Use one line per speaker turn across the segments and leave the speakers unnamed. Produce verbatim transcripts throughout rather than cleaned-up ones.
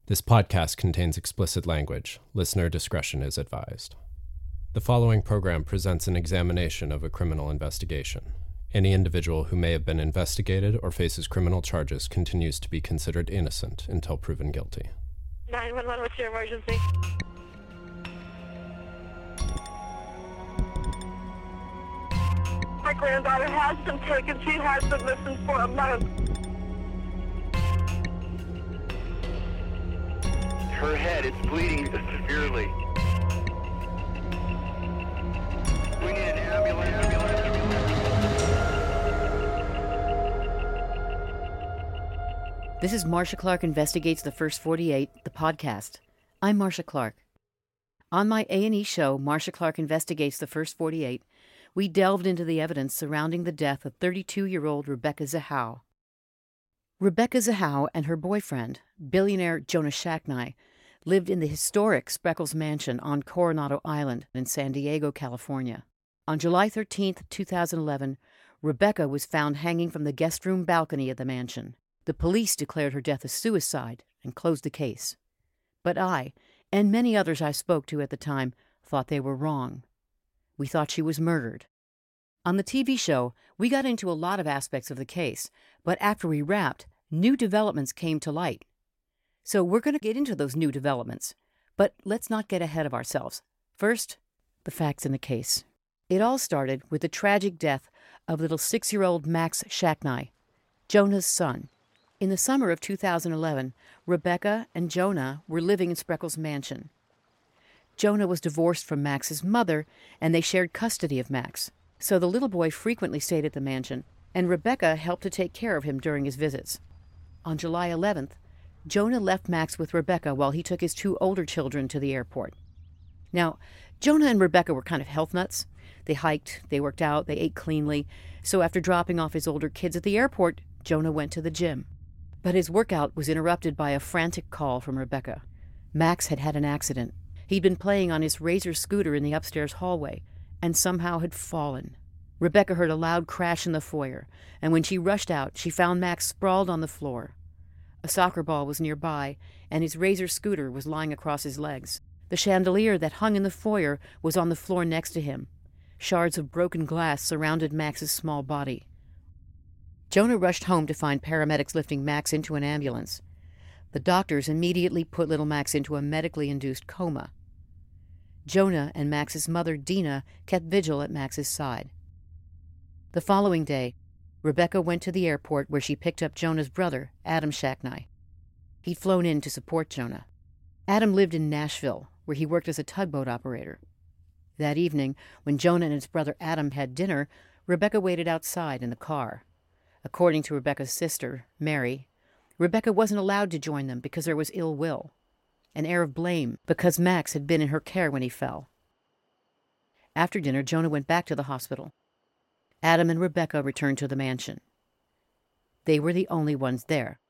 This podcast contains explicit language. Listener discretion is advised. The following program presents an examination of a criminal investigation. Any individual who may have been investigated or faces criminal charges continues to be considered innocent until proven guilty.
nine one one, what's your emergency? My granddaughter has been taken. She has been missing for a month.
Her head is bleeding severely. We need an ambulance. ambulance.
This is Marcia Clark Investigates the First forty-eight, the podcast. I'm Marcia Clark. On my A and E show, Marcia Clark Investigates the First forty-eight, we delved into the evidence surrounding the death of thirty-two-year-old Rebecca Zahow. Rebecca Zahow and her boyfriend, billionaire Jonah Shacknai, lived in the historic Spreckels Mansion on Coronado Island in San Diego, California. On July thirteenth, two thousand eleven, Rebecca was found hanging from the guest room balcony of the mansion. The police declared her death a suicide and closed the case. But I, and many others I spoke to at the time, thought they were wrong. We thought she was murdered. On the T V show, we got into a lot of aspects of the case, but after we wrapped, new developments came to light. So we're going to get into those new developments, but let's not get ahead of ourselves. First, the facts in the case. It all started with the tragic death of little six-year-old Max Shacknai, Jonah's son. In the summer of two thousand eleven, Rebecca and Jonah were living in Spreckels Mansion. Jonah was divorced from Max's mother, and they shared custody of Max, so the little boy frequently stayed at the mansion, and Rebecca helped to take care of him during his visits. On July eleventh, Jonah left Max with Rebecca while he took his two older children to the airport. Now, Jonah and Rebecca were kind of health nuts. They hiked, they worked out, they ate cleanly, so after dropping off his older kids at the airport, Jonah went to the gym. But his workout was interrupted by a frantic call from Rebecca. Max had had an accident. He'd been playing on his Razor scooter in the upstairs hallway, and somehow had fallen. Rebecca heard a loud crash in the foyer, and when she rushed out, she found Max sprawled on the floor. A soccer ball was nearby, and his Razor scooter was lying across his legs. The chandelier that hung in the foyer was on the floor next to him. Shards of broken glass surrounded Max's small body. Jonah rushed home to find paramedics lifting Max into an ambulance. The doctors immediately put little Max into a medically induced coma. Jonah and Max's mother, Dina, kept vigil at Max's side. The following day, Rebecca went to the airport where she picked up Jonah's brother, Adam Shacknai. He'd flown in to support Jonah. Adam lived in Nashville, where he worked as a tugboat operator. That evening, when Jonah and his brother Adam had dinner, Rebecca waited outside in the car. According to Rebecca's sister, Mary, Rebecca wasn't allowed to join them because there was ill will, an air of blame because Max had been in her care when he fell. After dinner, Jonah went back to the hospital. Adam and Rebecca returned to the mansion. They were the only ones there.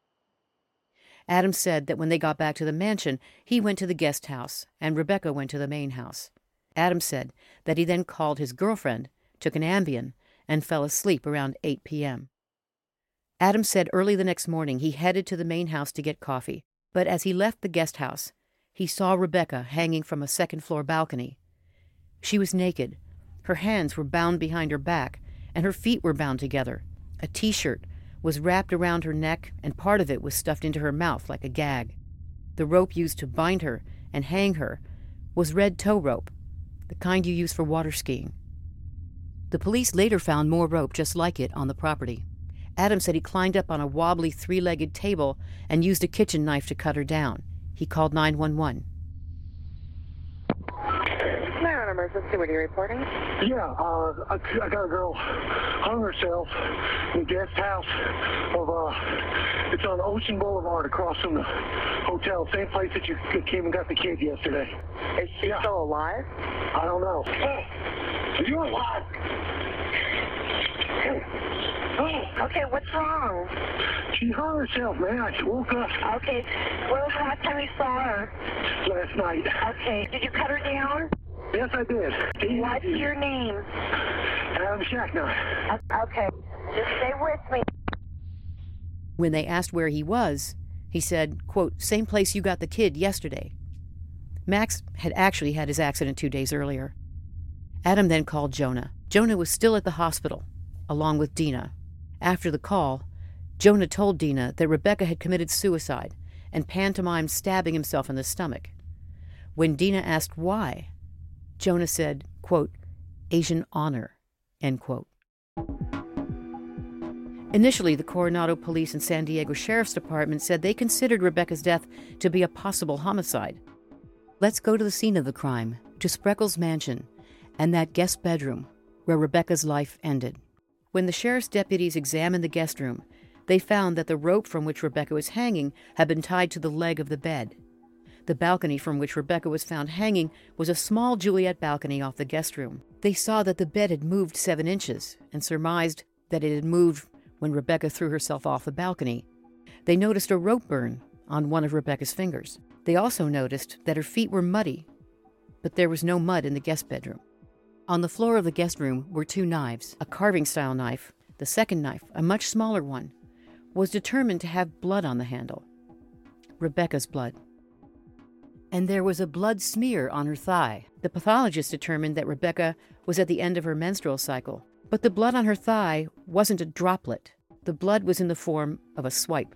Adam said that when they got back to the mansion, he went to the guest house, and Rebecca went to the main house. Adam said that he then called his girlfriend, took an Ambien, and fell asleep around eight p.m. Adam said early the next morning he headed to the main house to get coffee, but as he left the guest house, he saw Rebecca hanging from a second-floor balcony. She was naked. Her hands were bound behind her back, and her feet were bound together. A T-shirt was wrapped around her neck, and part of it was stuffed into her mouth like a gag. The rope used to bind her and hang her was red tow rope, the kind you use for water skiing. The police later found more rope just like it on the property. Adam said he climbed up on a wobbly three-legged table and used a kitchen knife to cut her down. He called nine one one.
Emergency, what are you reporting?
Yeah, uh, I, I got a girl hung herself in the guest house of, uh, it's on Ocean Boulevard across from the hotel, same place that you came and got the kid yesterday.
Is she yeah. still alive?
I don't know. Oh, you're alive! Hey. Oh.
Okay, what's wrong?
She hung herself, man. I woke up.
Okay, when was the last time you saw her?
Last night.
Okay, did you cut her down?
Yes, I did.
What's your name?
Adam Shacknai.
Okay, just stay with me.
When they asked where he was, He said, quote, "Same place you got the kid yesterday." Max had actually had his accident two days earlier. Adam then called Jonah. Jonah was still at the hospital, along with Dina. After the call, Jonah told Dina that Rebecca had committed suicide and pantomimed stabbing himself in the stomach. When Dina asked why, Jonah said, quote, "Asian honor," end quote. Initially, the Coronado Police and San Diego Sheriff's Department said they considered Rebecca's death to be a possible homicide. Let's go to the scene of the crime, to Spreckles' mansion, and that guest bedroom where Rebecca's life ended. When the sheriff's deputies examined the guest room, they found that the rope from which Rebecca was hanging had been tied to the leg of the bed. The balcony from which Rebecca was found hanging was a small Juliet balcony off the guest room. They saw that the bed had moved seven inches and surmised that it had moved when Rebecca threw herself off the balcony. They noticed a rope burn on one of Rebecca's fingers. They also noticed that her feet were muddy, but there was no mud in the guest bedroom. On the floor of the guest room were two knives. A carving-style knife, the second knife, a much smaller one, was determined to have blood on the handle. Rebecca's blood. And there was a blood smear on her thigh. The pathologist determined that Rebecca was at the end of her menstrual cycle, but the blood on her thigh wasn't a droplet. The blood was in the form of a swipe.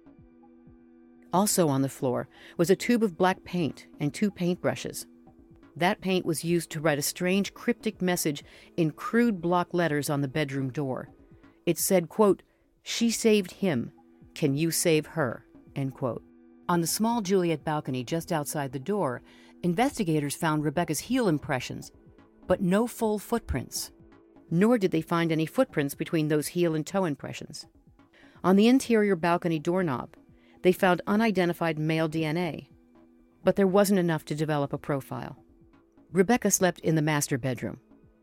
Also on the floor was a tube of black paint and two paintbrushes. That paint was used to write a strange cryptic message in crude block letters on the bedroom door. It said, quote, "She saved him. Can you save her?" End quote. On the small Juliet balcony just outside the door, investigators found Rebecca's heel impressions, but no full footprints. Nor did they find any footprints between those heel and toe impressions. On the interior balcony doorknob, they found unidentified male D N A, but there wasn't enough to develop a profile. Rebecca slept in the master bedroom.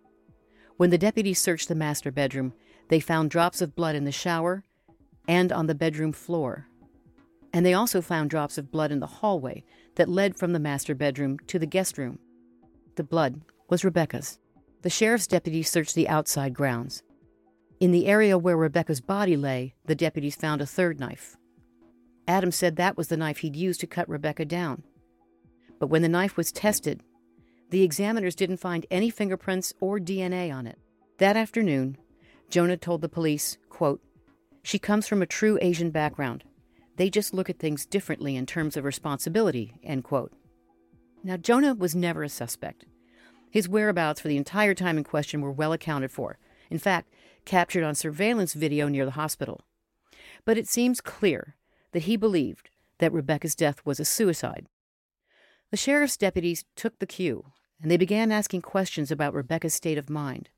When the deputies searched the master bedroom, they found drops of blood in the shower and on the bedroom floor. And they also found drops of blood in the hallway that led from the master bedroom to the guest room. The blood was Rebecca's. The sheriff's deputies searched the outside grounds. In the area where Rebecca's body lay, the deputies found a third knife. Adam said that was the knife he'd used to cut Rebecca down. But when the knife was tested, the examiners didn't find any fingerprints or D N A on it. That afternoon, Jonah told the police, quote, "She comes from a true Asian background. They just look at things differently in terms of responsibility," end quote. Now, Jonah was never a suspect. His whereabouts for the entire time in question were well accounted for, in fact, captured on surveillance video near the hospital. But it seems clear that he believed that Rebecca's death was a suicide. The sheriff's deputies took the cue, and they began asking questions about Rebecca's state of mind.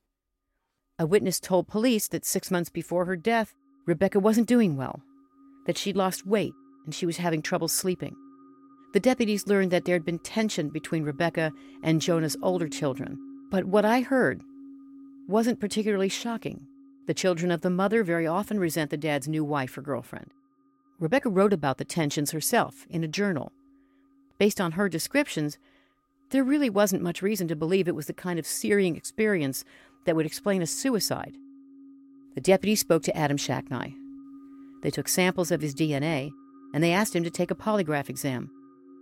A witness told police that six months before her death, Rebecca wasn't doing well, that she'd lost weight and she was having trouble sleeping. The deputies learned that there had been tension between Rebecca and Jonah's older children. But what I heard wasn't particularly shocking. The children of the mother very often resent the dad's new wife or girlfriend. Rebecca wrote about the tensions herself in a journal. Based on her descriptions, there really wasn't much reason to believe it was the kind of searing experience that would explain a suicide. The deputies spoke to Adam Shacknai. They took samples of his D N A, and they asked him to take a polygraph exam.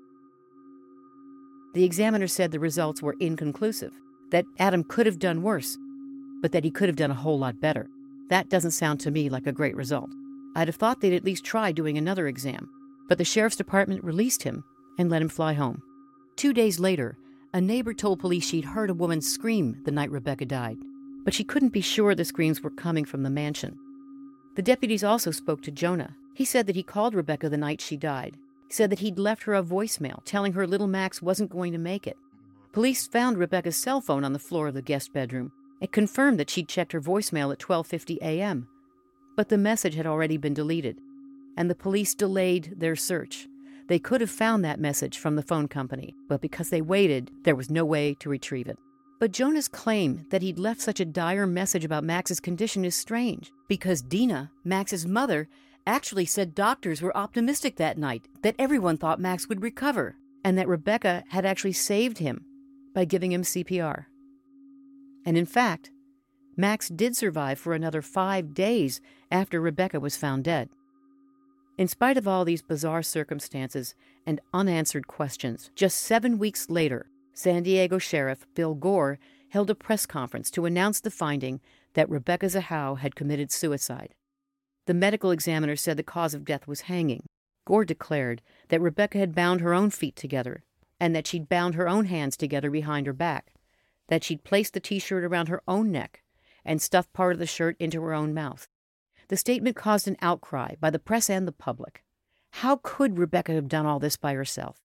The examiner said the results were inconclusive, that Adam could have done worse, but that he could have done a whole lot better. That doesn't sound to me like a great result. I'd have thought they'd at least try doing another exam, but the sheriff's department released him and let him fly home. Two days later, a neighbor told police she'd heard a woman scream the night Rebecca died, but she couldn't be sure the screams were coming from the mansion. The deputies also spoke to Jonah. He said that he called Rebecca the night she died. He said that he'd left her a voicemail telling her little Max wasn't going to make it. Police found Rebecca's cell phone on the floor of the guest bedroom. It confirmed that she'd checked her voicemail at twelve fifty a.m., but the message had already been deleted, and the police delayed their search. They could have found that message from the phone company, but because they waited, there was no way to retrieve it. But Jonah's claim that he'd left such a dire message about Max's condition is strange, because Dina, Max's mother, actually said doctors were optimistic that night, that everyone thought Max would recover, and that Rebecca had actually saved him by giving him C P R. And in fact, Max did survive for another five days after Rebecca was found dead. In spite of all these bizarre circumstances and unanswered questions, just seven weeks later, San Diego Sheriff Bill Gore held a press conference to announce the finding that Rebecca Zahau had committed suicide. The medical examiner said the cause of death was hanging. Gore declared that Rebecca had bound her own feet together, and that she'd bound her own hands together behind her back, that she'd placed the T-shirt around her own neck and stuffed part of the shirt into her own mouth. The statement caused an outcry by the press and the public. How could Rebecca have done all this by herself?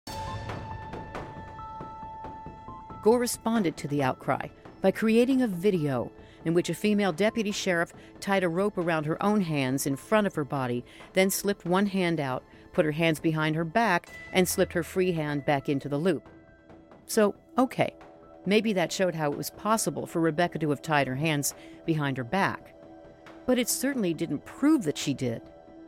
Gore responded to the outcry by creating a video in which a female deputy sheriff tied a rope around her own hands in front of her body, then slipped one hand out, put her hands behind her back, and slipped her free hand back into the loop. So, okay, maybe that showed how it was possible for Rebecca to have tied her hands behind her back. But it certainly didn't prove that she did.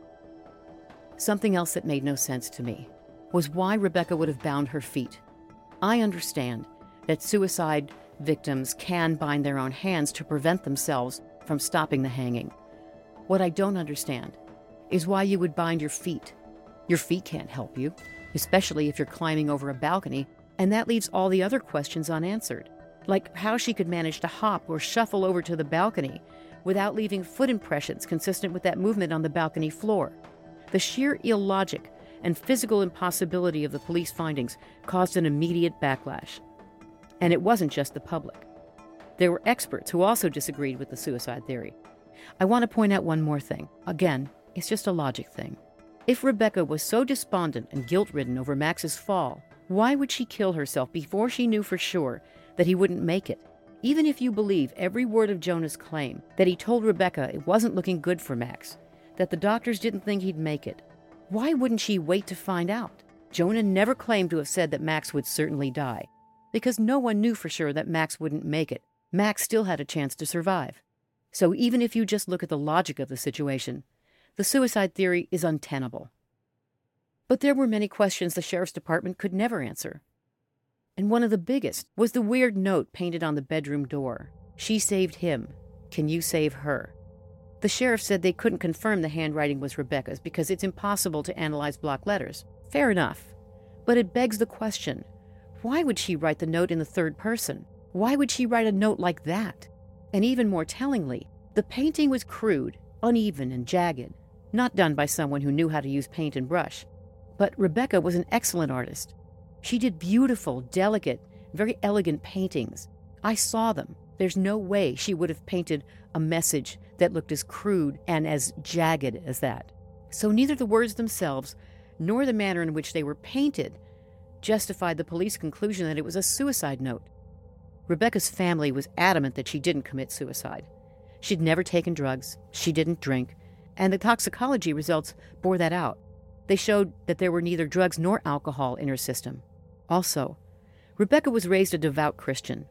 Something else that made no sense to me was why Rebecca would have bound her feet. I understand that suicide victims can bind their own hands to prevent themselves from stopping the hanging. What I don't understand is why you would bind your feet. Your feet can't help you, especially if you're climbing over a balcony, and that leaves all the other questions unanswered, like how she could manage to hop or shuffle over to the balcony without leaving foot impressions consistent with that movement on the balcony floor. The sheer illogic and physical impossibility of the police findings caused an immediate backlash. And it wasn't just the public. There were experts who also disagreed with the suicide theory. I want to point out one more thing. Again, it's just a logic thing. If Rebecca was so despondent and guilt-ridden over Max's fall, why would she kill herself before she knew for sure that he wouldn't make it? Even if you believe every word of Jonah's claim, that he told Rebecca it wasn't looking good for Max, that the doctors didn't think he'd make it, why wouldn't she wait to find out? Jonah never claimed to have said that Max would certainly die, because no one knew for sure that Max wouldn't make it. Max still had a chance to survive. So even if you just look at the logic of the situation, the suicide theory is untenable. But there were many questions the sheriff's department could never answer. And one of the biggest was the weird note painted on the bedroom door. She saved him. Can you save her? The sheriff said they couldn't confirm the handwriting was Rebecca's because it's impossible to analyze block letters. Fair enough. But it begs the question, why would she write the note in the third person? Why would she write a note like that? And even more tellingly, the painting was crude, uneven, and jagged, not done by someone who knew how to use paint and brush. But Rebecca was an excellent artist. She did beautiful, delicate, very elegant paintings. I saw them. There's no way she would have painted a message that looked as crude and as jagged as that. So neither the words themselves nor the manner in which they were painted justified the police conclusion that it was a suicide note. Rebecca's family was adamant that she didn't commit suicide. She'd never taken drugs, she didn't drink, and the toxicology results bore that out. They showed that there were neither drugs nor alcohol in her system. Also, Rebecca was raised a devout Christian.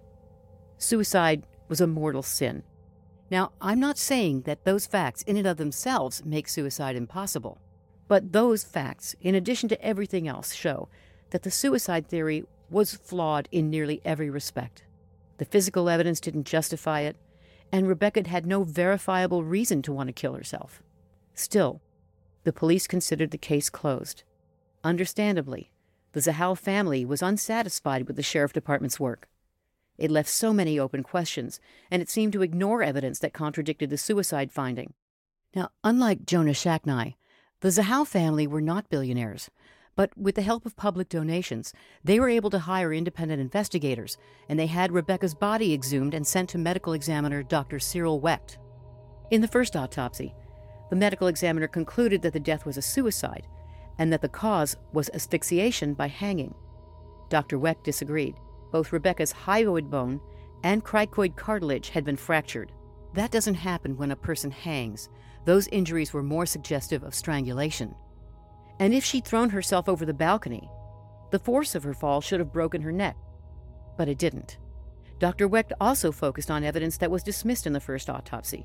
Suicide was a mortal sin. Now, I'm not saying that those facts in and of themselves make suicide impossible, but those facts, in addition to everything else, show that the suicide theory was flawed in nearly every respect. The physical evidence didn't justify it, and Rebecca had no verifiable reason to want to kill herself. Still, the police considered the case closed. Understandably, the Zahau family was unsatisfied with the sheriff department's work. It left so many open questions, and it seemed to ignore evidence that contradicted the suicide finding. Now, unlike Jonah Shacknai, the Zahau family were not billionaires, but with the help of public donations, they were able to hire independent investigators, and they had Rebecca's body exhumed and sent to medical examiner Doctor Cyril Wecht. In the first autopsy, the medical examiner concluded that the death was a suicide, and that the cause was asphyxiation by hanging. Doctor Wecht disagreed. Both Rebecca's hyoid bone and cricoid cartilage had been fractured. That doesn't happen when a person hangs. Those injuries were more suggestive of strangulation. And if she'd thrown herself over the balcony, the force of her fall should have broken her neck. But it didn't. Doctor Wecht also focused on evidence that was dismissed in the first autopsy,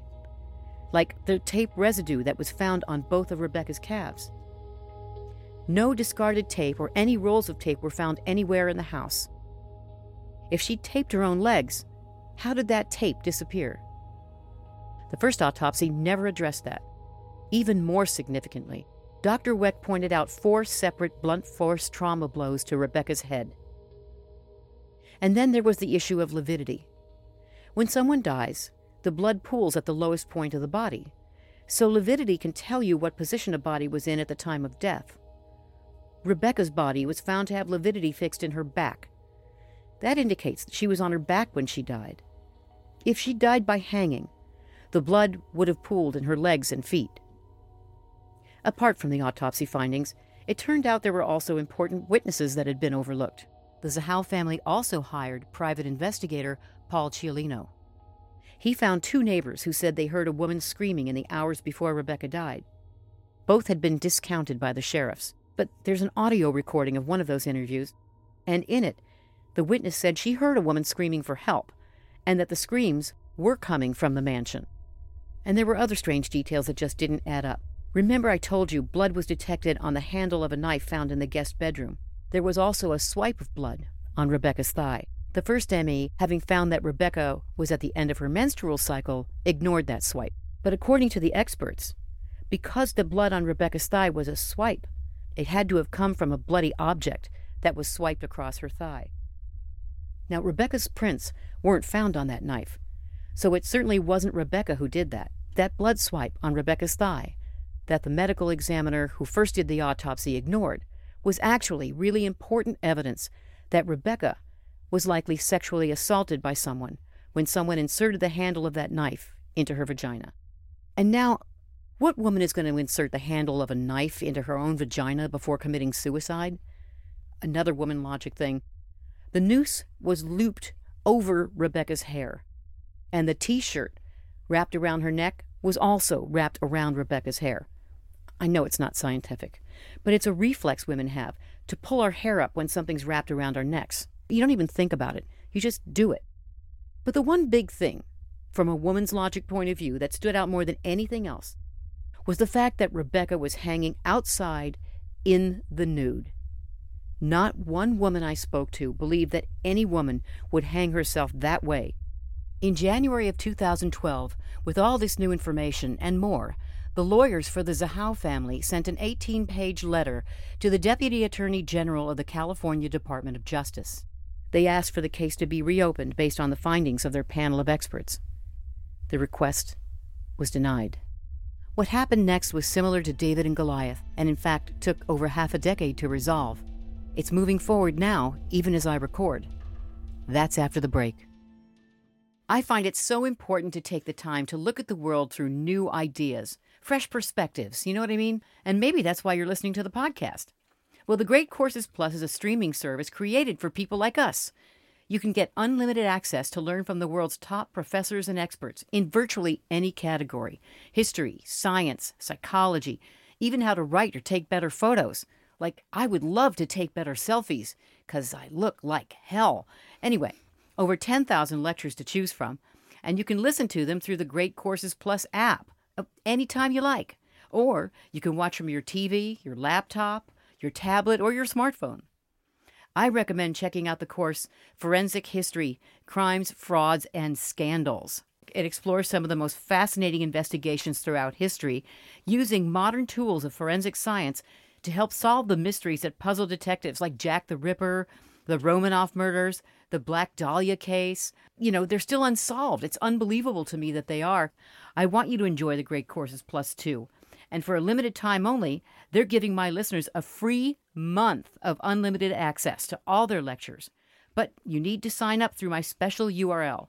like the tape residue that was found on both of Rebecca's calves. No discarded tape or any rolls of tape were found anywhere in the house. If she'd taped her own legs, how did that tape disappear? The first autopsy never addressed that. Even more significantly, Doctor Weck pointed out four separate blunt force trauma blows to Rebecca's head. And then there was the issue of lividity. When someone dies, the blood pools at the lowest point of the body, so lividity can tell you what position a body was in at the time of death. Rebecca's body was found to have lividity fixed in her back. That indicates that she was on her back when she died. If she died by hanging, the blood would have pooled in her legs and feet. Apart from the autopsy findings, it turned out there were also important witnesses that had been overlooked. The Zahau family also hired private investigator Paul Cialino. He found two neighbors who said they heard a woman screaming in the hours before Rebecca died. Both had been discounted by the sheriffs, but there's an audio recording of one of those interviews, and in it, the witness said she heard a woman screaming for help, and that the screams were coming from the mansion. And there were other strange details that just didn't add up. Remember I told you blood was detected on the handle of a knife found in the guest bedroom. There was also a swipe of blood on Rebecca's thigh. The first M E, having found that Rebecca was at the end of her menstrual cycle, ignored that swipe. But according to the experts, because the blood on Rebecca's thigh was a swipe, it had to have come from a bloody object that was swiped across her thigh. Now, Rebecca's prints weren't found on that knife, so it certainly wasn't Rebecca who did that. That blood swipe on Rebecca's thigh, that the medical examiner who first did the autopsy ignored, was actually really important evidence that Rebecca was likely sexually assaulted by someone when someone inserted the handle of that knife into her vagina. And now, what woman is going to insert the handle of a knife into her own vagina before committing suicide? Another woman logic thing. The noose was looped over Rebecca's hair, and the T-shirt wrapped around her neck was also wrapped around Rebecca's hair. I know it's not scientific, but it's a reflex women have to pull our hair up when something's wrapped around our necks. You don't even think about it. You just do it. But the one big thing, from a woman's logic point of view, that stood out more than anything else was the fact that Rebecca was hanging outside in the nude. Not one woman I spoke to believed that any woman would hang herself that way. In January of two thousand twelve, with all this new information and more, the lawyers for the Zahau family sent an eighteen-page letter to the Deputy Attorney General of the California Department of Justice. They asked for the case to be reopened based on the findings of their panel of experts. The request was denied. What happened next was similar to David and Goliath, and in fact took over half a decade to resolve. It's moving forward now, even as I record. That's after the break. I find it so important to take the time to look at the world through new ideas, fresh perspectives, you know what I mean? And maybe that's why you're listening to the podcast. Well, the Great Courses Plus is a streaming service created for people like us. You can get unlimited access to learn from the world's top professors and experts in virtually any category: history, science, psychology, even how to write or take better photos. Like, I would love to take better selfies, because I look like hell. Anyway, over ten thousand lectures to choose from, and you can listen to them through the Great Courses Plus app, anytime you like. Or you can watch from your T V, your laptop, your tablet, or your smartphone. I recommend checking out the course Forensic History, Crimes, Frauds, and Scandals. It explores some of the most fascinating investigations throughout history, using modern tools of forensic science to help solve the mysteries that puzzle detectives like Jack the Ripper, the Romanoff murders, the Black Dahlia case. You know, they're still unsolved. It's unbelievable to me that they are. I want you to enjoy the Great Courses Plus too. And for a limited time only, they're giving my listeners a free month of unlimited access to all their lectures. But you need to sign up through my special U R L,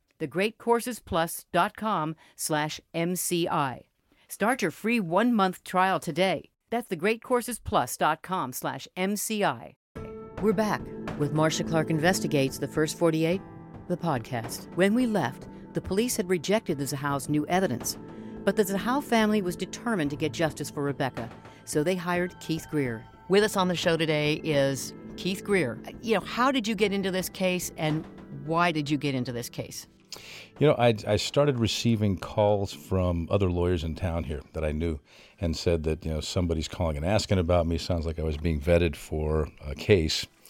thegreatcoursesplus.com slash MCI. Start your free one-month trial today. That's thegreatcoursesplus.com slash MCI. We're back with Marcia Clark Investigates the First forty-eight, the podcast. When we left, the police had rejected the Zahau's new evidence, but the Zahau family was determined to get justice for Rebecca, so they hired Keith Greer. With us on the show today is Keith Greer. You know, how did you get into this case, and why did you get into this case?
You know, I, I started receiving calls from other lawyers in town here that I knew and said that, you know, somebody's calling and asking about me. Sounds like I was being vetted for a case.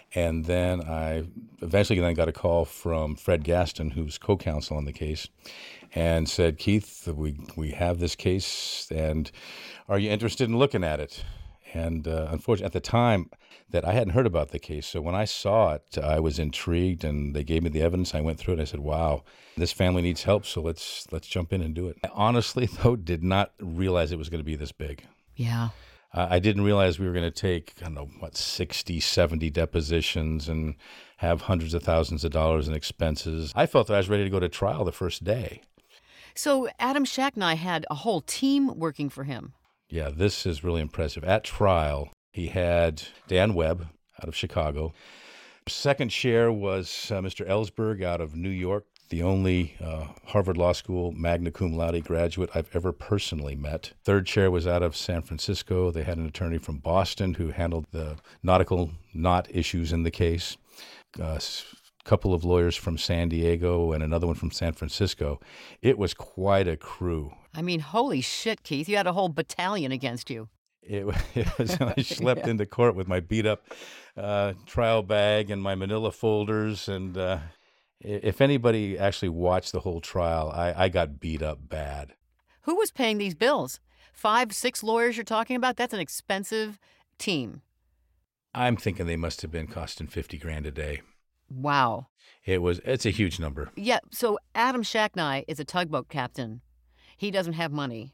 And then I eventually then got a call from Fred Gaston, who's co-counsel on the case, and said, Keith, we, we have this case, and are you interested in looking at it? And uh, unfortunately, at the time that I hadn't heard about the case, so when I saw it, I was intrigued, and they gave me the evidence. I went through it, and I said, wow, this family needs help, so let's let's jump in and do it. I honestly, though, did not realize it was going to be this big.
Yeah.
Uh, I didn't realize we were going to take, I don't know, what, sixty, seventy depositions and have hundreds of thousands of dollars in expenses. I felt that I was ready to go to trial the first day.
So Adam Shacknai had a whole team working for him.
Yeah, this is really impressive. At trial, he had Dan Webb out of Chicago. Second chair was uh, Mister Ellsberg out of New York, the only uh, Harvard Law School magna cum laude graduate I've ever personally met. Third chair was out of San Francisco. They had an attorney from Boston who handled the nautical knot issues in the case. A couple of lawyers from San Diego and another one from San Francisco. It was quite a crew.
I mean, holy shit, Keith. You had a whole battalion against you.
It, it was, I slept yeah. into court with my beat-up uh, trial bag and my manila folders, and uh, if anybody actually watched the whole trial, I, I got beat up bad.
Who was paying these bills? Five, six lawyers you're talking about? That's an expensive team.
I'm thinking they must have been costing fifty grand a day.
Wow.
It was. It's a huge number.
Yeah, so Adam Shacknai is a tugboat captain. He doesn't have money.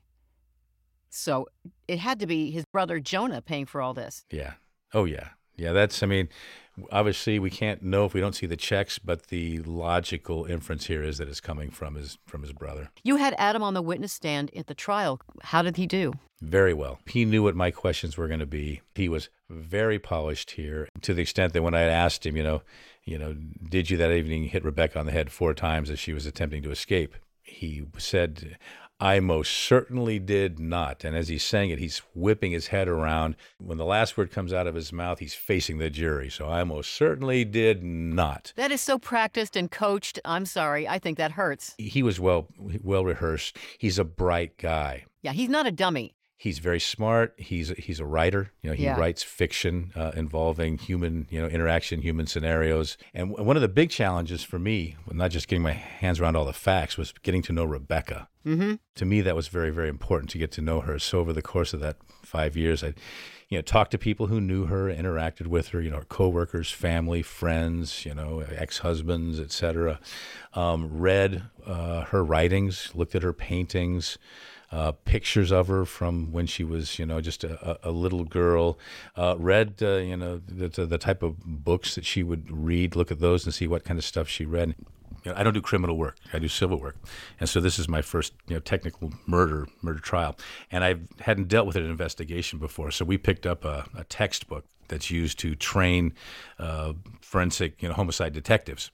So it had to be his brother Jonah paying for all this.
Yeah. Oh, yeah. Yeah, that's, I mean, obviously we can't know if we don't see the checks, but the logical inference here is that it's coming from his from his brother.
You had Adam on the witness stand at the trial. How did he do?
Very well. He knew what my questions were going to be. He was very polished here, to the extent that when I had asked him, you know, you know, did you that evening hit Rebecca on the head four times as she was attempting to escape? He said, I most certainly did not. And as he's saying it, he's whipping his head around. When the last word comes out of his mouth, he's facing the jury. So I most certainly did not.
That is so practiced and coached. I'm sorry. I think that hurts.
He was well well rehearsed. He's a bright guy.
Yeah, he's not a dummy.
He's very smart. He's he's a writer. You know, he
yeah.
writes fiction uh, involving human, you know, interaction, human scenarios. And one of the big challenges for me, not just getting my hands around all the facts, was getting to know Rebecca.
Mm-hmm.
To me, that was very, very important to get to know her. So over the course of that five years, I, you know, talked to people who knew her, interacted with her, you know, her coworkers, family, friends, you know, ex-husbands, et cetera. Um, read uh, her writings, looked at her paintings. Uh, pictures of her from when she was, you know, just a, a little girl. Uh, read, uh, you know, the, the type of books that she would read. Look at those and see what kind of stuff she read. You know, I don't do criminal work. I do civil work, and so this is my first, you know, technical murder murder trial. And I hadn't dealt with an investigation before, so we picked up a, a textbook that's used to train uh, forensic, you know, homicide detectives.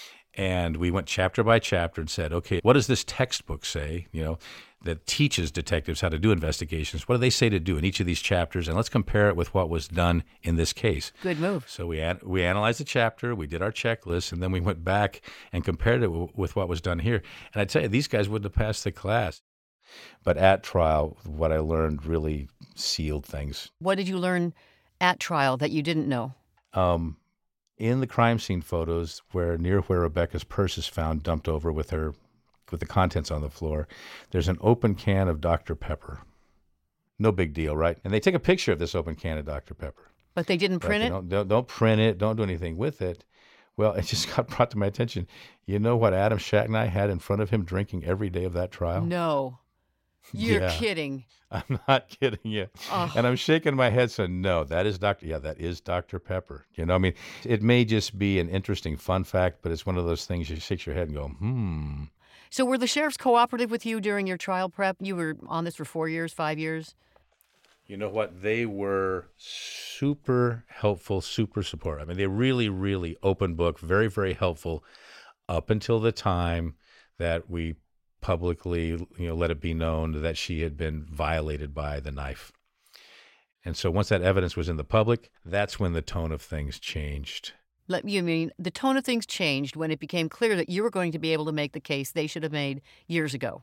And we went chapter by chapter and said, okay, what does this textbook say, you know, that teaches detectives how to do investigations? What do they say to do in each of these chapters? And let's compare it with what was done in this case.
Good move.
So we an- we analyzed the chapter, we did our checklist, and then we went back and compared it w- with what was done here. And I tell you, these guys wouldn't have passed the class. But at trial, what I learned really sealed things.
What did you learn at trial that you didn't know?
Um, in the crime scene photos, where near where Rebecca's purse is found dumped over with her with the contents on the floor, there's an open can of Doctor Pepper. No big deal, right? And they take a picture of this open can of Doctor Pepper.
But they didn't print
right?
it?
Don't, don't, don't print it. Don't do anything with it. Well, it just got brought to my attention. You know what Adam Shacknai had in front of him drinking every day of that trial?
No. You're
Yeah.
kidding.
I'm not kidding you.
Oh.
And I'm shaking my head saying, no, that is Doctor Yeah, that is Doctor Pepper. You know, I mean, it may just be an interesting fun fact, but it's one of those things you shake your head and go, hmm.
So were the sheriffs cooperative with you during your trial prep? You were on this for four years, five years?
You know what? They were super helpful, super supportive. I mean, they really, really open book, very, very helpful up until the time that we publicly, you know, let it be known that she had been violated by the knife. And so once that evidence was in the public, that's when the tone of things changed.
Let you mean the tone of things changed when it became clear that you were going to be able to make the case they should have made years ago.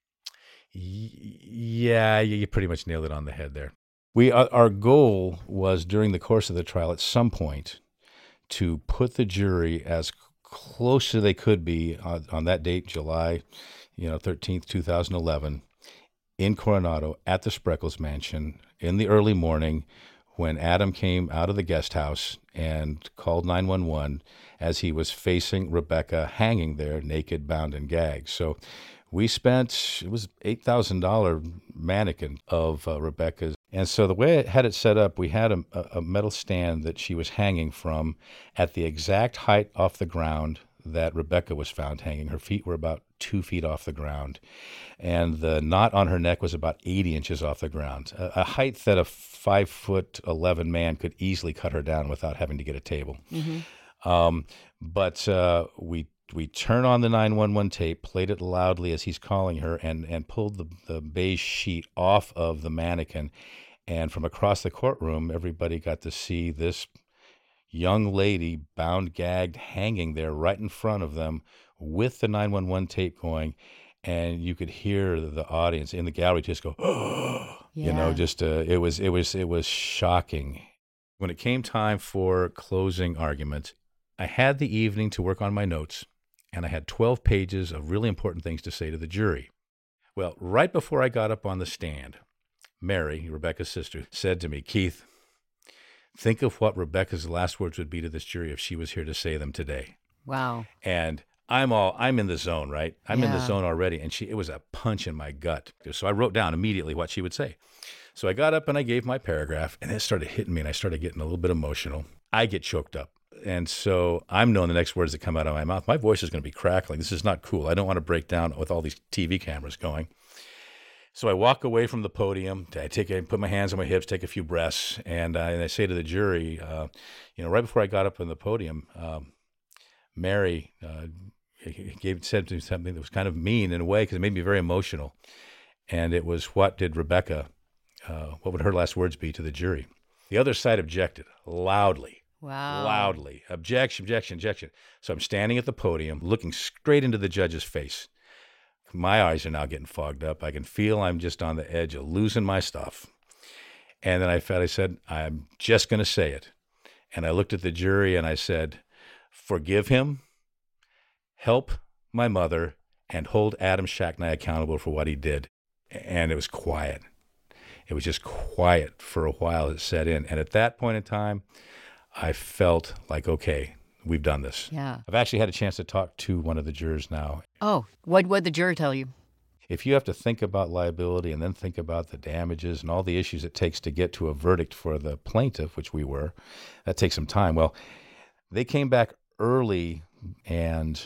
Yeah, you pretty much nailed it on the head there. We, our goal was during the course of the trial at some point to put the jury as close as they could be on, on that date, July, you know, thirteenth, two thousand eleven, in Coronado at the Spreckles Mansion in the early morning when Adam came out of the guest house and called nine one one as he was facing Rebecca hanging there, naked, bound, and gagged. So we spent, it was eight thousand dollars mannequin of uh, Rebecca's. And so the way it had it set up, we had a, a metal stand that she was hanging from at the exact height off the ground that Rebecca was found hanging. Her feet were about two feet off the ground, and the knot on her neck was about eighty inches off the ground, a, a height that a five foot eleven man could easily cut her down without having to get a table. Mm-hmm. Um, but uh, we we turned on the nine one one tape, played it loudly as he's calling her, and and pulled the, the beige sheet off of the mannequin. And from across the courtroom, everybody got to see this young lady bound, gagged, hanging there right in front of them with the nine one one tape going. And you could hear the audience in the gallery just go, oh, yeah. you know, just uh, it was it was it was shocking. When it came time for closing argument, I had the evening to work on my notes, and I had twelve pages of really important things to say to the jury. Well, right before I got up on the stand, Mary, Rebecca's sister, said to me, Keith, think of what Rebecca's last words would be to this jury if she was here to say them today.
Wow.
And I'm all, I'm in the zone, right? I'm
yeah.
in the zone already. And she, it was a punch in my gut. So I wrote down immediately what she would say. So I got up and I gave my paragraph, and it started hitting me, and I started getting a little bit emotional. I get choked up. And so I'm knowing the next words that come out of my mouth. My voice is going to be crackling. This is not cool. I don't want to break down with all these T V cameras going. So I walk away from the podium. I take, I put my hands on my hips, take a few breaths, and I, and I say to the jury, uh, you know, right before I got up on the podium, um, Mary uh, gave said to me something that was kind of mean in a way because it made me very emotional, and it was, what did Rebecca, uh, what would her last words be to the jury? The other side objected loudly.
Wow.
Loudly. Objection, objection, objection. So I'm standing at the podium, looking straight into the judge's face. My eyes are now getting fogged up. I can feel I'm just on the edge of losing my stuff. And then I felt, I said, I'm just going to say it. And I looked at the jury and I said, forgive him, help my mother, and hold Adam Shacknai accountable for what he did. And it was quiet. It was just quiet for a while. It set in. And at that point in time, I felt like, okay, we've done this.
Yeah.
I've actually had a chance to talk to one of the jurors now.
Oh, what would the juror tell you?
If you have to think about liability and then think about the damages and all the issues it takes to get to a verdict for the plaintiff, which we were, that takes some time. Well, they came back early, and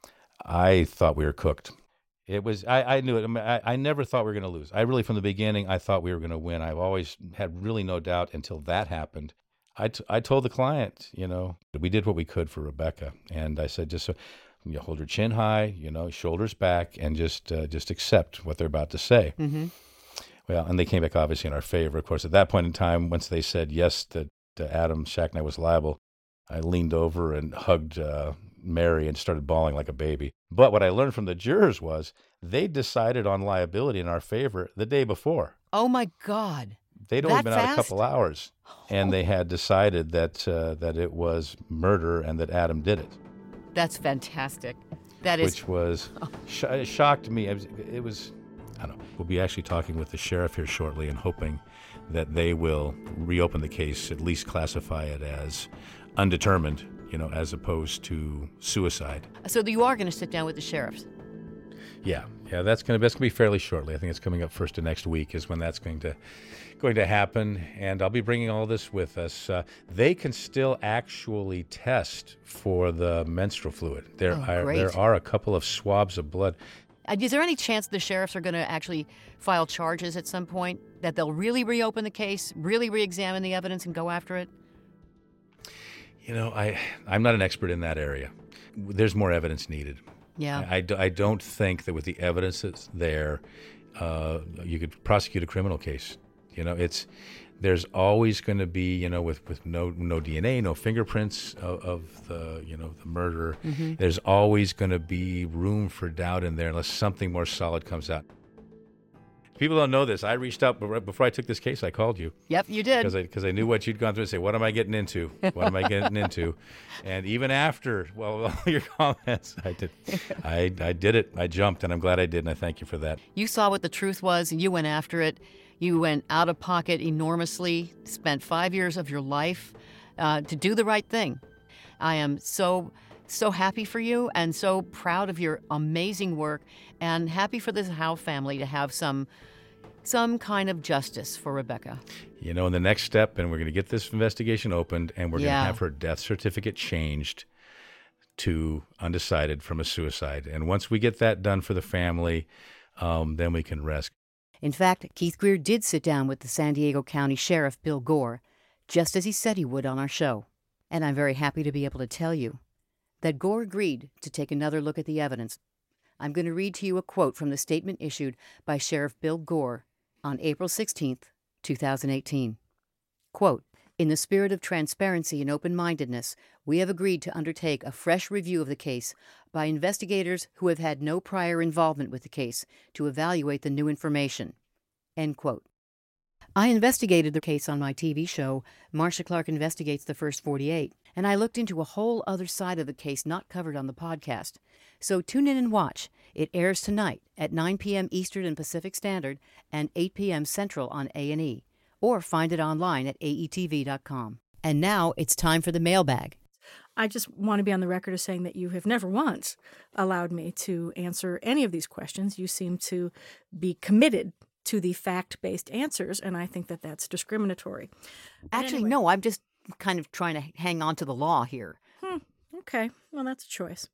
I thought we were cooked. It was, I, I knew it. I, mean, I, I never thought we were going to lose. I really, from the beginning, I thought we were going to win. I've always had really no doubt until that happened. I, t- I told the client, you know, we did what we could for Rebecca. And I said, just so, you know, hold her chin high, you know, shoulders back, and just uh, just accept what they're about to say. Mm-hmm. Well, and they came back obviously in our favor. Of course, at that point in time, once they said yes, that uh, Adam Shacknai was liable, I leaned over and hugged uh, Mary and started bawling like a baby. But what I learned from the jurors was they decided on liability in our favor the day before.
Oh, my God.
They'd only
that
been
fast?
out a couple hours, and they had decided that uh, that it was murder and that Adam did it.
That's fantastic. That is,
which was sh- it shocked me. It was, it was, I don't know. We'll be actually talking with the sheriff here shortly and hoping that they will reopen the case, at least classify it as undetermined, you know, as opposed to suicide.
So you are going to sit down with the sheriffs?
Yeah, yeah, that's going to that's going to be fairly shortly. I think it's coming up first of next week is when that's going to going to happen, and I'll be bringing all this with us. Uh, they can still actually test for the menstrual fluid. There
oh,
are
great.
there are a couple of swabs of blood.
Uh, is there any chance the sheriffs are going to actually file charges at some point, that they'll really reopen the case, really re-examine the evidence, and go after it?
You know, I I'm not an expert in that area. There's more evidence needed.
Yeah.
I, I, I don't think that with the evidence that's there, uh, you could prosecute a criminal case. You know, it's there's always going to be, you know, with, with no no D N A, no fingerprints of, of the, you know, the murderer. Mm-hmm. There's always going to be room for doubt in there unless something more solid comes out. People don't know this. I reached out but before I took this case. I called you.
Yep, you did.
Because I, because I knew what you'd gone through and say, what am I getting into? What am I getting into? And even after, well, all your comments, I did, I, I did it. I jumped, and I'm glad I did, and I thank you for that.
You saw what the truth was, and you went after it. You went out of pocket enormously, spent five years of your life uh, to do the right thing. I am so, so happy for you and so proud of your amazing work, and happy for the Howe family to have some some kind of justice for Rebecca.
You know, in the next step, and we're going to get this investigation opened, and we're
Yeah.
going to have her death certificate changed to undecided from a suicide. And once we get that done for the family, um, then we can rest.
In fact, Keith Greer did sit down with the San Diego County Sheriff Bill Gore, just as he said he would on our show. And I'm very happy to be able to tell you that Gore agreed to take another look at the evidence. I'm going to read to you a quote from the statement issued by Sheriff Bill Gore on April sixteenth, two thousand eighteen. Quote, "In the spirit of transparency and open-mindedness, we have agreed to undertake a fresh review of the case by investigators who have had no prior involvement with the case to evaluate the new information." End quote. I investigated the case on my T V show, Marcia Clark Investigates the First forty-eight, and I looked into a whole other side of the case not covered on the podcast. So tune in and watch. It airs tonight at nine p.m. Eastern and Pacific Standard and eight p.m. Central on A and E, or find it online at A E T V dot com. And now it's time for the mailbag.
I just want to be on the record as saying that you have never once allowed me to answer any of these questions. You seem to be committed to the fact-based answers, and I think that that's discriminatory. But
Actually,
anyway.
no, I'm just kind of trying to hang on to the law here.
Hmm, okay, well, that's a choice.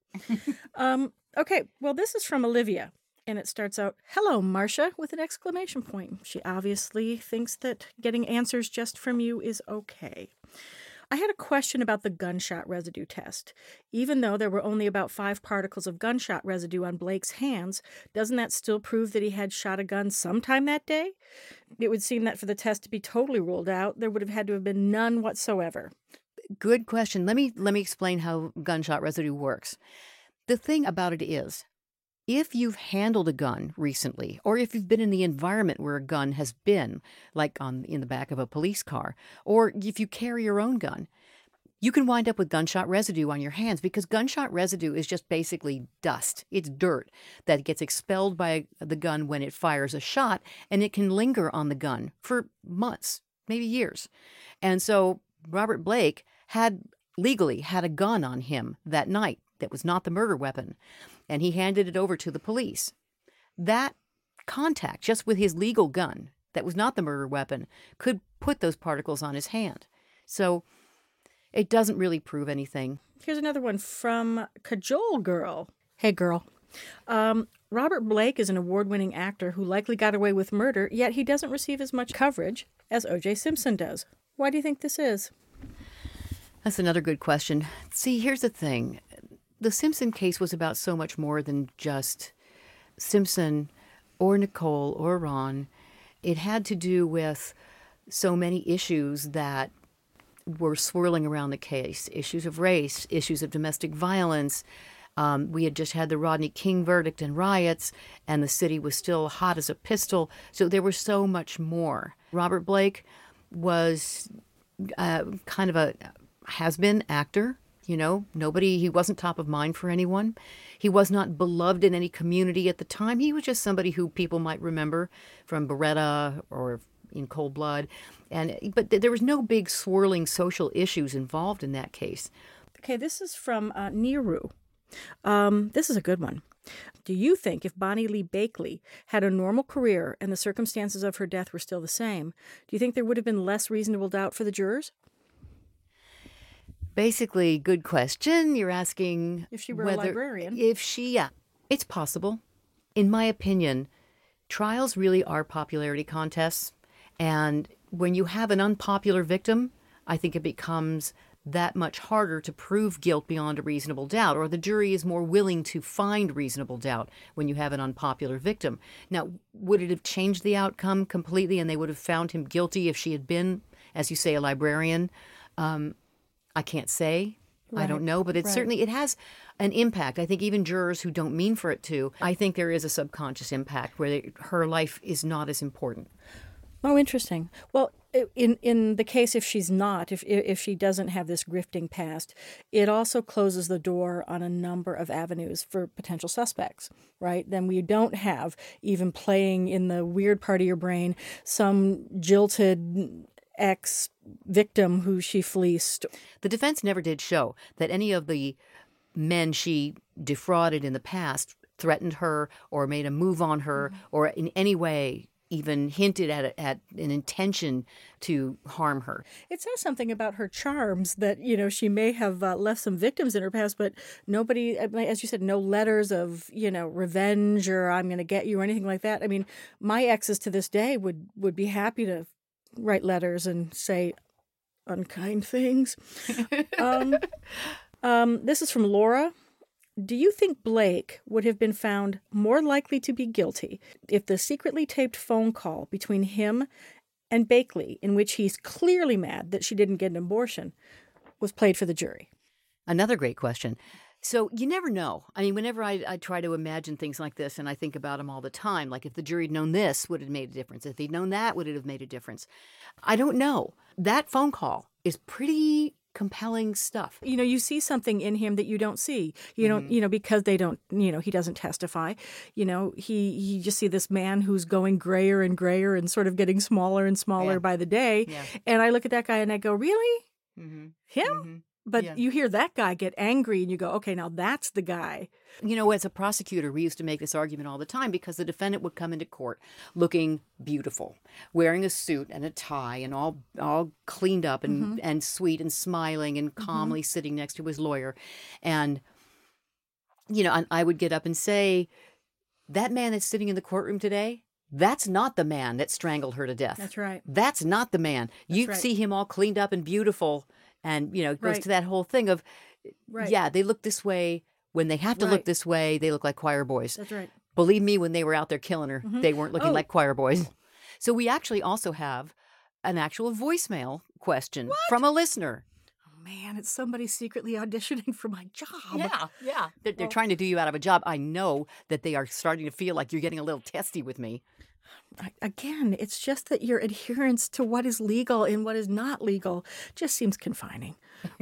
um, okay, well, this is from Olivia, and it starts out, "Hello, Marcia," with an exclamation point. She obviously thinks that getting answers just from you is okay. "I had a question about the gunshot residue test. Even though there were only about five particles of gunshot residue on Blake's hands, doesn't that still prove that he had shot a gun sometime that day? It would seem that for the test to be totally ruled out, there would have had to have been none whatsoever."
Good question. Let me let me explain how gunshot residue works. The thing about it is, if you've handled a gun recently, or if you've been in the environment where a gun has been, like on in the back of a police car, or if you carry your own gun, you can wind up with gunshot residue on your hands, because gunshot residue is just basically dust. It's dirt that gets expelled by the gun when it fires a shot, and it can linger on the gun for months, maybe years. And so Robert Blake had legally had a gun on him that night that was not the murder weapon, and he handed it over to the police. That contact, just with his legal gun that was not the murder weapon, could put those particles on his hand. So it doesn't really prove anything.
Here's another one from Cajole Girl. "Hey, girl. Um, Robert Blake is an award-winning actor who likely got away with murder, yet he doesn't receive as much coverage as O J Simpson does. Why do you think this is?"
That's another good question. See, here's the thing. The Simpson case was about so much more than just Simpson or Nicole or Ron. It had to do with so many issues that were swirling around the case. Issues of race, issues of domestic violence. Um, we had just had the Rodney King verdict and riots, and the city was still hot as a pistol. So there was so much more. Robert Blake was uh, kind of a has-been actor. You know, nobody, he wasn't top of mind for anyone. He was not beloved in any community at the time. He was just somebody who people might remember from Beretta or in Cold Blood. And but th- there was no big swirling social issues involved in that case.
Okay, this is from uh, Niru. Um, this is a good one. "Do you think if Bonnie Lee Bakley had a normal career and the circumstances of her death were still the same, do you think there would have been less reasonable doubt for the jurors?"
Basically, good question. You're asking
If she were a
whether,
librarian.
If she, yeah, it's possible. In my opinion, trials really are popularity contests. And when you have an unpopular victim, I think it becomes that much harder to prove guilt beyond a reasonable doubt, or the jury is more willing to find reasonable doubt when you have an unpopular victim. Now, would it have changed the outcome completely and they would have found him guilty if she had been, as you say, a librarian? Um, I can't say. I don't know, but it
right.
certainly, it has an impact. I think even jurors who don't mean for it to, I think there is a subconscious impact where they, her life is not as important.
Oh, interesting. Well, in in the case if she's not, if if she doesn't have this grifting past, it also closes the door on a number of avenues for potential suspects, right? Then we don't have even playing in the weird part of your brain some jilted ex-victim who she fleeced.
The defense never did show that any of the men she defrauded in the past threatened her or made a move on her mm-hmm. or in any way even hinted at at an intention to harm her.
It says something about her charms that, you know, she may have uh, left some victims in her past, but nobody, as you said, no letters of, you know, revenge or I'm going to get you or anything like that. I mean, my exes to this day would, would be happy to write letters and say unkind things. um, um, this is from Laura. Do you think Blake would have been found more likely to be guilty if the secretly taped phone call between him and Bakley, in which he's clearly mad that she didn't get an abortion, was played for the jury?
Another great question. So you never know. I mean, whenever I, I try to imagine things like this, and I think about them all the time, like if the jury had known this, would it have made a difference? If they'd known that, would it have made a difference? I don't know. That phone call is pretty compelling stuff.
You know, you see something in him that you don't see. You don't, mm-hmm. you know, because they don't, you know, he doesn't testify. You know, he you just see this man who's going grayer and grayer and sort of getting smaller and smaller
yeah.
by the day.
Yeah.
And I look at that guy and I go, really?
Mm-hmm.
Him?
Mm-hmm.
But
yeah.
you hear that guy get angry and you go, okay, now that's the guy.
You know, as a prosecutor, we used to make this argument all the time because the defendant would come into court looking beautiful, wearing a suit and a tie and all all cleaned up and, mm-hmm. and sweet and smiling and calmly mm-hmm. sitting next to his lawyer. And, you know, and I would get up and say, that man that's sitting in the courtroom today, that's not the man that strangled her to death.
That's right.
That's not the man.
That's
you
right.
see him all cleaned up and beautiful. And, you know, it goes
right.
to that whole thing of,
right.
yeah, they look this way. When they have to
right.
look this way, they look like choir boys.
That's right.
Believe me, when they were out there killing her,
mm-hmm.
they weren't looking
oh.
like choir boys. So we actually also have an actual voicemail question
what?
from a listener.
Oh, man, it's somebody secretly auditioning for my job.
Yeah, yeah. They're, they're
well,
trying to do you out of a job. I know that they are starting to feel like you're getting a little testy with me.
Again, it's just that your adherence to what is legal and what is not legal just seems confining.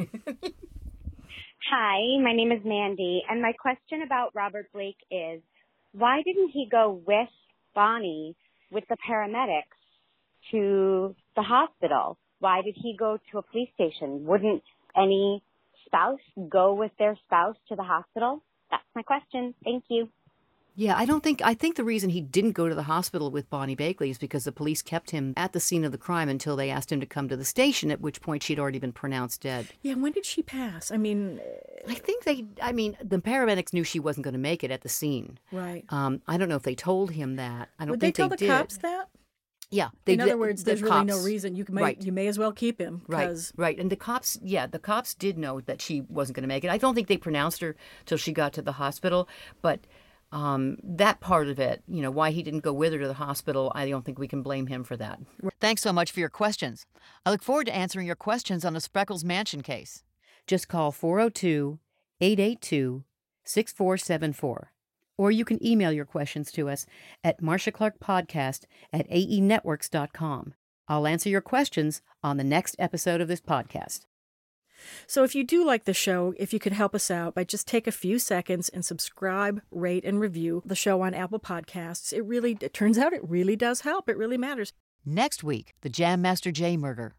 Hi, my name is Mandy, and my question about Robert Blake is, why didn't he go with Bonnie, with the paramedics, to the hospital? Why did he go to a police station? Wouldn't any spouse go with their spouse to the hospital? That's my question. Thank you.
Yeah, I don't think, I think the reason he didn't go to the hospital with Bonnie Bakley is because the police kept him at the scene of the crime until they asked him to come to the station, at which point she'd already been pronounced dead.
Yeah, when did she pass? I mean...
I think they, I mean, the paramedics knew she wasn't going to make it at the scene.
Right.
Um, I don't know if they told him that. I don't
Would
think
they tell
they
the
did.
cops that?
Yeah. They
In
did,
other words,
the
there's
cops,
really no reason. You may,
right.
you may as well keep him.
Right, right. And the cops, yeah, the cops did know that she wasn't going to make it. I don't think they pronounced her till she got to the hospital, but... Um, that part of it, you know, why he didn't go with her to the hospital, I don't think we can blame him for that. Thanks so much for your questions. I look forward to answering your questions on the Spreckles Mansion case. Just call four oh two, eight eight two, six four seven four. Or you can email your questions to us at Marcia Clark Podcast at A E networks dot com. I'll answer your questions on the next episode of this podcast.
So if you do like the show, if you could help us out by just take a few seconds and subscribe, rate, and review the show on Apple Podcasts, it really, it turns out it really does help. It really matters.
Next week, the Jam Master Jay murder.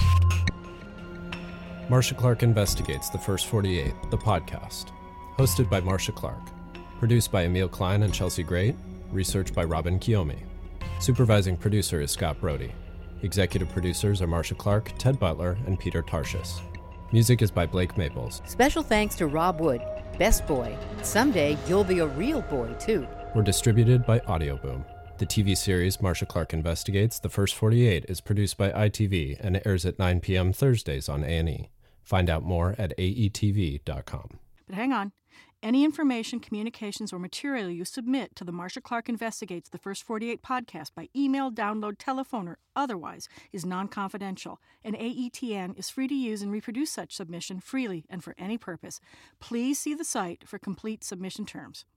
Marcia Clark Investigates the First forty-eight, the podcast. Hosted by Marcia Clark. Produced by Emil Klein and Chelsea Great. Researched by Robin Kiyomi. Supervising producer is Scott Brody. Executive producers are Marcia Clark, Ted Butler, and Peter Tarshis. Music is by Blake Maples.
Special thanks to Rob Wood, best boy. Someday you'll be a real boy, too.
We're distributed by Audioboom. The T V series Marcia Clark Investigates the First forty-eight is produced by I T V and airs at nine p.m. Thursdays on A and E. Find out more at A E T V dot com.
But hang on. Any information, communications, or material you submit to the Marcia Clark Investigates the First forty-eight podcast by email, download, telephone, or otherwise is non-confidential, and A E T N is free to use and reproduce such submission freely and for any purpose. Please see the site for complete submission terms.